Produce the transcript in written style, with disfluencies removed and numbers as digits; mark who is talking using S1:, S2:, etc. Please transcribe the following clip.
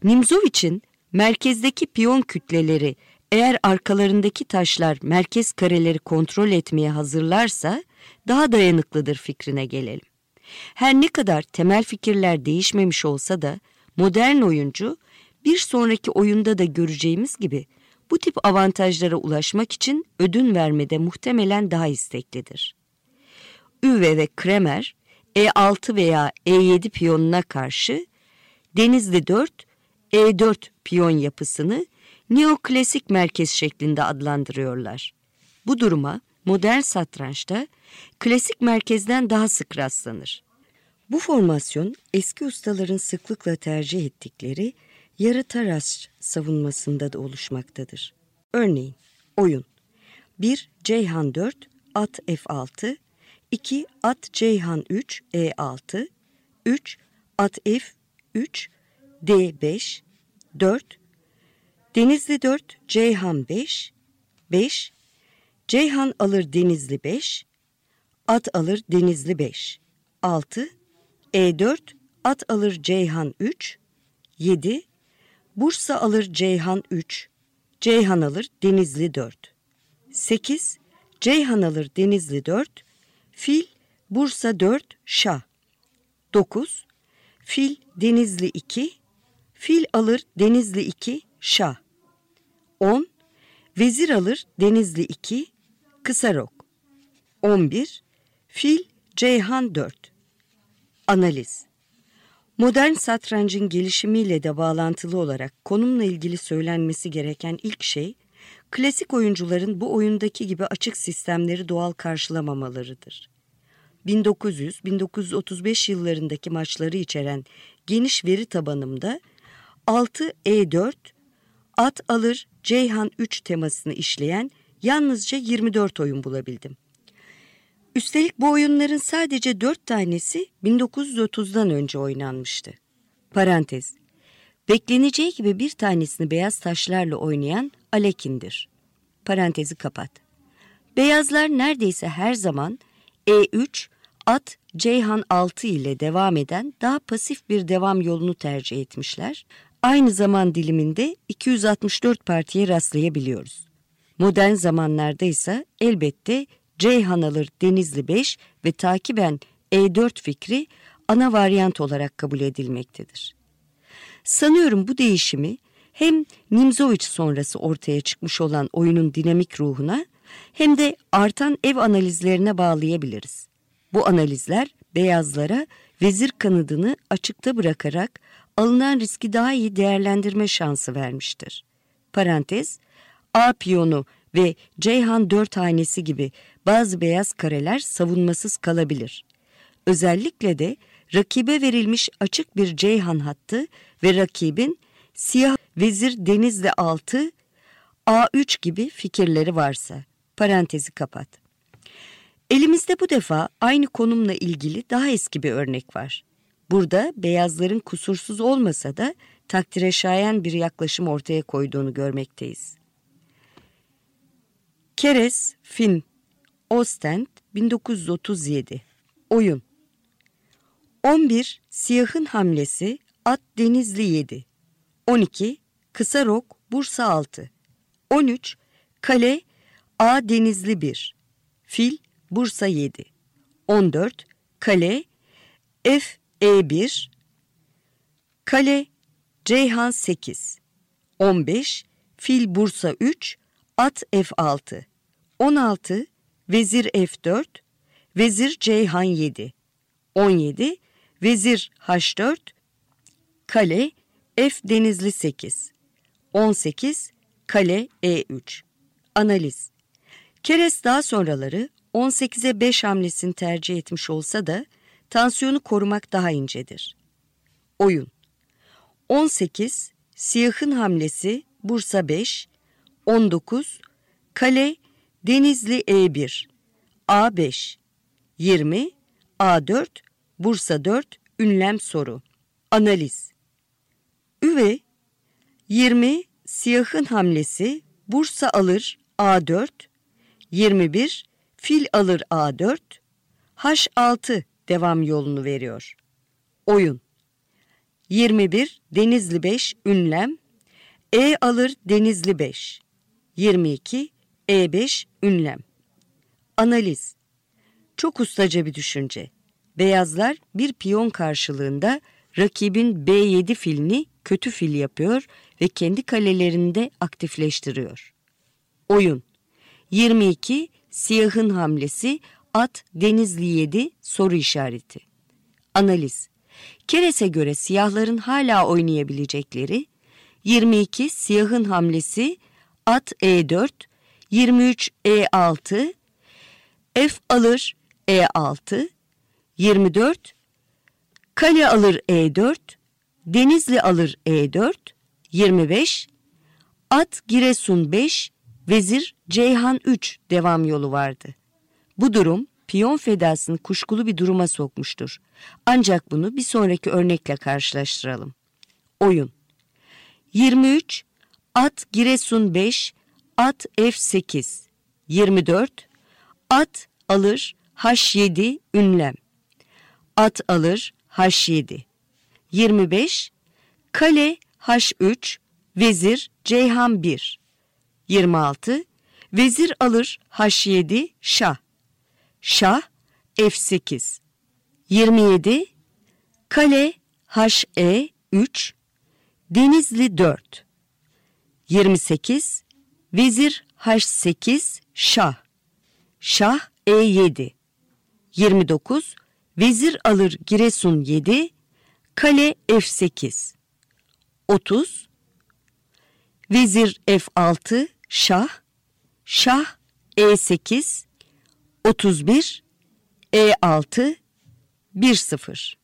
S1: Nimzovich'in merkezdeki piyon kütleleri eğer arkalarındaki taşlar merkez kareleri kontrol etmeye hazırlarsa daha dayanıklıdır fikrine gelelim. Her ne kadar temel fikirler değişmemiş olsa da modern oyuncu bir sonraki oyunda da göreceğimiz gibi bu tip avantajlara ulaşmak için ödün vermede muhtemelen daha isteklidir. Üve ve Kremer E6 veya E7 piyonuna karşı Denizli 4, E4 piyon yapısını neoklasik merkez şeklinde adlandırıyorlar. Bu duruma modern satrançta klasik merkezden daha sık rastlanır. Bu formasyon eski ustaların sıklıkla tercih ettikleri yarı taraş savunmasında da oluşmaktadır. Örneğin oyun 1 Ceyhan 4 at F6, 2 at Ceyhan 3 E6, 3 at F3 D5, 4 Denizli 4 Ceyhan 5, 5 Ceyhan alır Denizli 5, at alır Denizli 5, 6 E4 at alır Ceyhan 3, 7 Bursa alır Ceyhan 3, Ceyhan alır Denizli 4, 8 Ceyhan alır Denizli 4, fil Bursa 4 şah, 9 fil Denizli 2, fil alır Denizli 2 şah, 10 vezir alır Denizli 2 kısa rok, 11 fil Ceyhan 4. Analiz. Modern satrancın gelişimiyle de bağlantılı olarak konumla ilgili söylenmesi gereken ilk şey, klasik oyuncuların bu oyundaki gibi açık sistemleri doğal karşılamamalarıdır. 1900-1935 yıllarındaki maçları içeren geniş veri tabanımda 6 E4, at alır Ceyhan 3 temasını işleyen yalnızca 24 oyun bulabildim. Üstelik bu oyunların sadece 4 tanesi 1930'dan önce oynanmıştı. Parantez. Bekleneceği gibi bir tanesini beyaz taşlarla oynayan Alekin'dir. Parantezi kapat. Beyazlar neredeyse her zaman E3, at Ceyhan 6 ile devam eden daha pasif bir devam yolunu tercih etmişler. Aynı zaman diliminde 264 partiye rastlayabiliyoruz. Modern zamanlarda ise elbette Ceyhan alır Denizli 5 ve takiben E4 fikri ana varyant olarak kabul edilmektedir. Sanıyorum bu değişimi hem Nimzovich sonrası ortaya çıkmış olan oyunun dinamik ruhuna hem de artan ev analizlerine bağlayabiliriz. Bu analizler beyazlara vezir kanadını açıkta bırakarak alınan riski daha iyi değerlendirme şansı vermiştir. Parantez, A piyonu ve Ceyhan 4 hanesi gibi bazı beyaz kareler savunmasız kalabilir. Özellikle de rakibe verilmiş açık bir Ceyhan hattı ve rakibin siyah vezir Denizli 6, A3 gibi fikirleri varsa. Parantezi kapat. Elimizde bu defa aynı konumla ilgili daha eski bir örnek var. Burada beyazların kusursuz olmasa da takdire şayan bir yaklaşım ortaya koyduğunu görmekteyiz. Keres, Finn, Ostend, 1937. Oyun. 11 siyahın hamlesi at Denizli 7. 12 kısa rok Bursa 6. 13 kale A Denizli 1. Fil Bursa 7. 14 kale F E1. Kale Ceyhan 8. 15 fil Bursa 3. At F6. 16 vezir F4. Vezir Ceyhan 7. 17 vezir H4. Kale F Denizli 8. 18 kale E3. Analiz. Keres daha sonraları 18'e 5 hamlesini tercih etmiş olsa da tansiyonu korumak daha incedir. Oyun. 18 siyahın hamlesi Bursa 5. 19 kale Denizli E1. A5. 20 A4 Bursa 4 ünlem soru. Analiz. Üve 20 siyahın hamlesi Bursa alır A4. 21 fil alır A4. H6 devam yolunu veriyor. Oyun. 21 Denizli 5 ünlem. E alır Denizli 5. 22 E5 ünlem. Analiz. Çok ustaca bir düşünce. Beyazlar bir piyon karşılığında rakibin B7 filini kötü fil yapıyor ve kendi kalelerinde aktifleştiriyor. Oyun. 22 siyahın hamlesi at Denizli 7 soru işareti. Analiz. Keres'e göre siyahların hala oynayabilecekleri 22 siyahın hamlesi at E4, 23 E6, F alır E6, 24 kale alır E4, Denizli alır E4, 25 at Giresun 5, vezir Ceyhan 3 devam yolu vardı. Bu durum piyon fedasını kuşkulu bir duruma sokmuştur. Ancak bunu bir sonraki örnekle karşılaştıralım. Oyun. 23 at Giresun 5, at F8, 24 at alır H7 ünlem. At alır H7. 25 kale H3, vezir Ceyhan 1. 26 vezir alır H7 şah. Şah F8. 27 kale HE 3, Denizli 4. 28 vezir H8 şah. Şah E7. 29 vezir alır Giresun 7, kale F8. 30 vezir F6 şah. Şah E8. 31 E6 1-0.